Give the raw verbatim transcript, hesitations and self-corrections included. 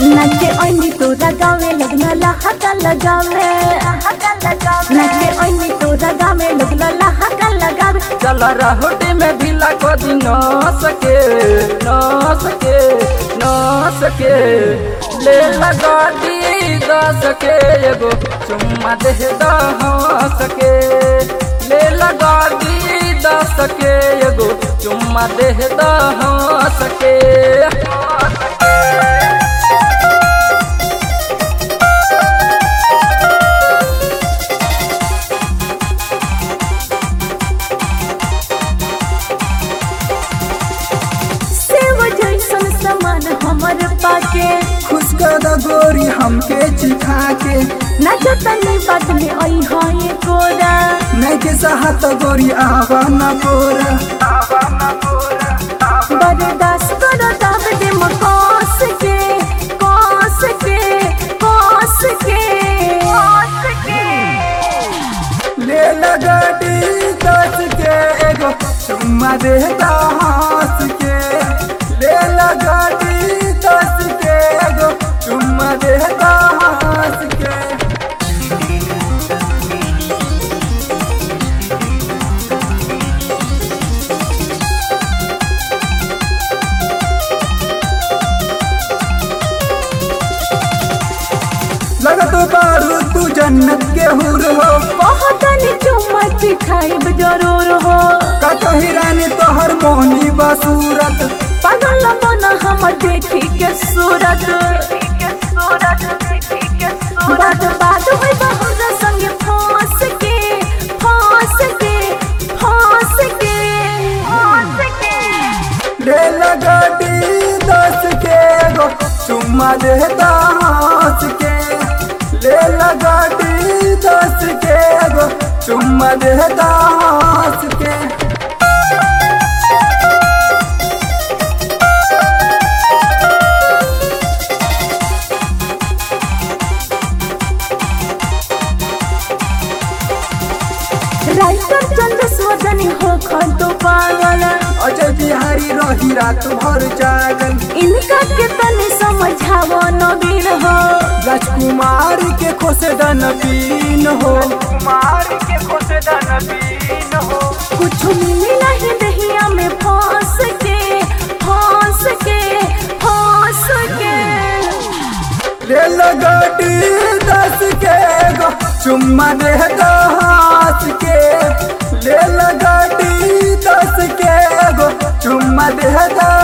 नाचे ओइनी तोरा गावे लगना लहका लगावे नाचे ओइनी तोरा गावे लगना लहका लगावे चल राहुटी में ढीला को दी न सके न सके न सके ले लगा दी दस के एगो चुम्मा दे दा सके ले लगा दी दस के एगो चुम्मा दे दा सके हमर पाके खुश कर गोरी हमके चिखा के नाचो तनी बात में आई हाँ ये कोरा नहीं के साहत गोरी आवा न पोरा बर्दाश्त करो दाब दे मकोस के कोस के कोस के ले लगा दी दस के एगो चुम्मा दे हंस के ले लगा दी दस के एगो चुम्मा दे हंस के लगत बारू तू जन्नत के हुर हो बहुत चुम्मा खाइब जरूर हो का कही रानी तोहर मोहनी बसूरत पागल मन हम देखी के सूरत बात बात हुई बहुत संग फांस के फांस के फांस के ले लगा दी दस के एगो चुम्मा दे हंस के ले लगा दी दस के एगो चुम्मा दे हंस के राइटर चंद्र स्वजनी हो खंतो पागल अजय बिहारी रही रात भर जागल इनका के तनी समझावो नवीन हो राजकुमार के खोसे दन पीन हो कुमार के खोसे दन पीन हो कुछ मिली नहीं दहिया में फांस के फांस के फांस के ले लगा दी दस के एगो चुम्मा दे हंस के ले लगा दी दस के एगो चुम्मा दे